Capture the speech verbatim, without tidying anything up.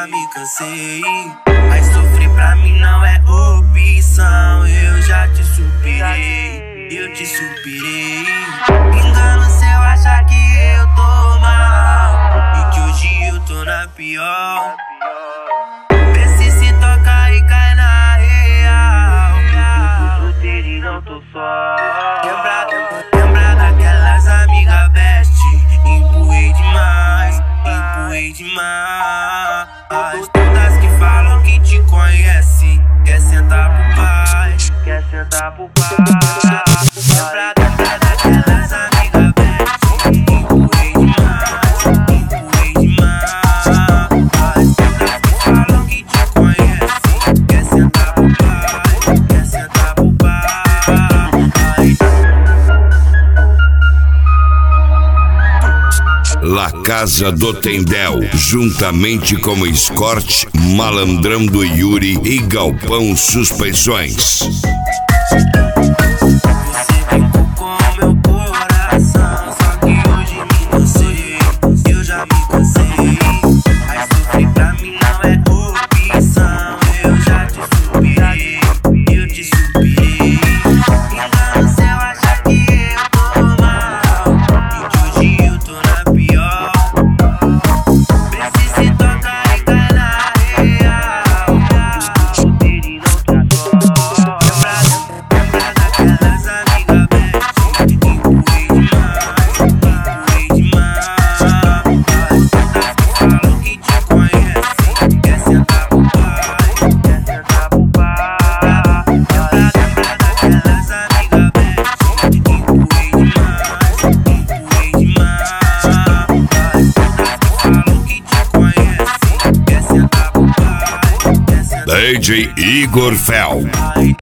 já me cansei. Mas sofrer pra mim não é opção. Eu já te superei, eu te superei. Engano se eu achar que eu tô mal e que hoje eu tô na pior. Vê se se toca e cai na real. Eu tô solteiro e não tô só. Lembra, lembra daquelas amigas best. Empurrei demais, empurrei demais. Todas que falam que te conhecem, quer sentar pro pai, quer sentar pro pai. Lembra, lembra daquelas amigas best. Empurrei demais, empurrei demais. Todas que falam que te conhecem, quer sentar pro pai, quer sentar pro pai. La Casa do Tendel, juntamente com Escort, Malandrão do Yuri e Galpão Suspensões. Você brincou com meu coração, só que hoje me cansei, eu já me cansei. Mas sofrer pra mim não é opção. Eu já te superei, eu te superei. Engano se eu achar que eu tô mal e que hoje eu tô na pior. Vê se se toca e cai na real. Eu tô solteiro e não tô só. Lembra daquelas amigas best. Empurrei demais, empurrei demais. Todas que falam que te conhecem, quer sentar pro pai, quer sentar pro pai. Lembra daquelas amigas best. Empurrei demais, empurrei demais. Todas que falam que te conhecem, quer sentar pro pai, quer sentar pro pai. D J Igor Fel.